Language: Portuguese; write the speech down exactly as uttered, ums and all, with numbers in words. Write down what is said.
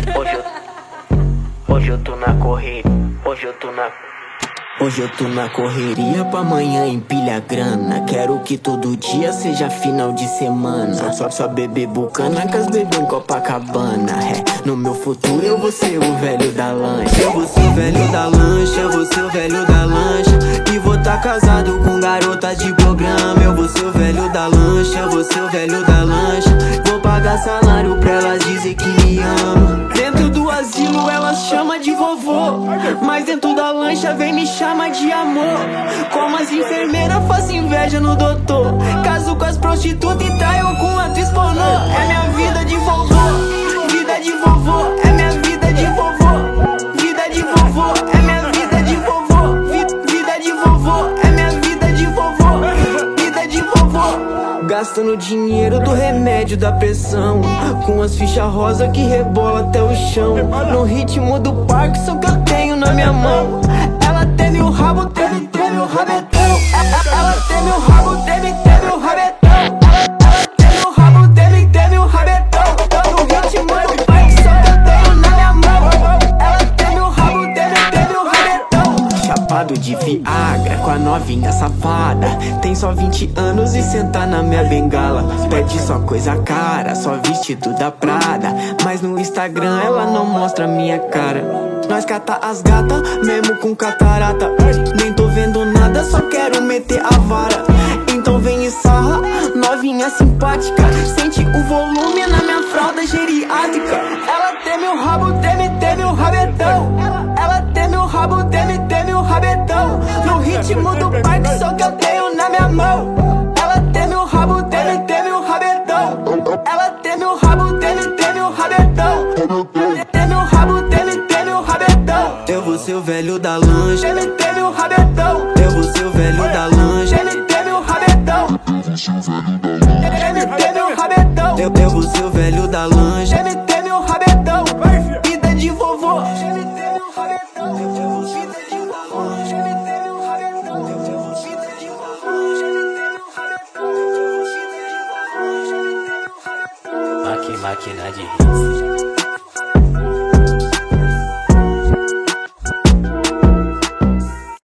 Hoje eu, hoje eu tô na correria. Hoje eu tô na Hoje eu tô na correria pra amanhã empilha grana. Quero que todo dia seja final de semana. Só, só, só beber bucana com as bebês em Copacabana. É, no meu futuro eu vou ser o velho da lancha. Eu vou ser o velho da lancha, eu vou ser o velho da lancha. E vou tá casado com garota de programa. Eu vou ser o velho da lancha, eu vou ser o velho da lancha. Vou pagar salário pra elas dizer que me amam. Dentro do asilo elas chamam de vovô, mas dentro da lancha vem me chama de amor. Como as enfermeiras faço inveja no doutor. Caso com as prostitutas e traio com atriz pornô. É minha vida de vovô, vida de vovô. É minha vida de vovô, vida de vovô. É minha vida de vovô, vi, vida de vovô. É minha vida de vovô, vida de vovô. Gastando dinheiro do remédio da pressão, com as fichas rosa que rebola até o chão. No ritmo do parque, só que eu tenho na minha mão. Ela teme o rabo, teme, teme o rabetão. Ela teme o rabo, teme, teme o rabetão. Ela teme o rabo, teme, teme o rabetão. No ritmo do parque, só que eu tenho na minha mão. Ela teme o rabo, teme, teme o rabetão. Chapado de Viagra com a novinha safada. Tem só vinte anos e senta na minha bengala. Pede só coisa cara, só vestido da Prada. Mas no Instagram ela não mostra minha cara. Nós cata as gata, mesmo com catarata. Nem tô vendo nada, só quero meter a vara. Então vem e sarra, novinha simpática. Sente o volume na minha fralda geriátrica. Ela teme o rabo, teme, teme o rabetão. Ela teme o rabo, teme, teme o rabetão. No ritmo do parque, só que eu tenho na minha mão. Ela teme o rabo, teme, teme o rabetão. Ela teme o rabo, teme, teme o rabetão. Teme o rabo, teme, teme o rabetão. Eu vou ser o velho da lancha, teme, teme o rabetão. Eu vou ser o velho da lancha, teme, teme o rabetão. Teme, teme o rabetão. Eu, eu vou ser o velho da lancha, teme, teme o rabetão. Vida de vovô, teme, teme o rabetão. Vida de vovô, teme, teme o rabetão. Vida de vovô, teme, teme o rabetão. Máquina de hits.